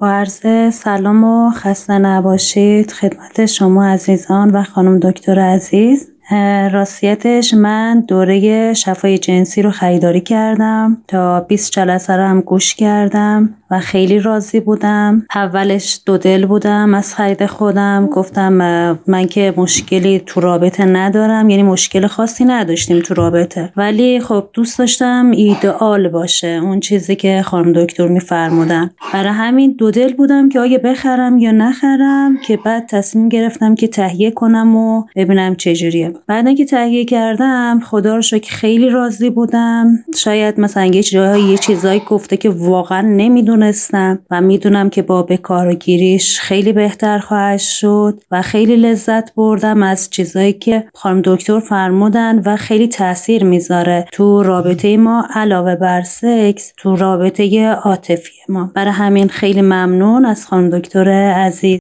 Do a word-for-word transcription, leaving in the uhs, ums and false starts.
با عرض سلام و خسته نباشید خدمت شما عزیزان و خانم دکتر عزیز. راستیتش من دوره شفای جنسی رو خریداری کردم، تا بیست جلسه رو هم گوش کردم و خیلی راضی بودم. اولش دو دل بودم از خرید خودم، گفتم من که مشکلی تو رابطه ندارم، یعنی مشکل خاصی نداشتیم تو رابطه، ولی خب دوست داشتم ایدئال باشه اون چیزی که خانم دکتر میفرمودن. برای همین دو دل بودم که آیا بخرم یا نخرم، که بعد تصمیم گرفتم که تهیه کنم و ببینم چجوریه. بعد که تهیه کردم خدا رو شکر خیلی راضی بودم. شاید مثلا یه جایی یه چیزایی گفته که واقعا نمیدونستم و میدونم که با بکارگیریش خیلی بهتر خواهد شد و خیلی لذت بردم از چیزایی که خانم دکتر فرمودن و خیلی تاثیر میذاره تو رابطه ما، علاوه بر سکس تو رابطه عاطفی ما. برای همین خیلی ممنون از خانم دکتر عزیز.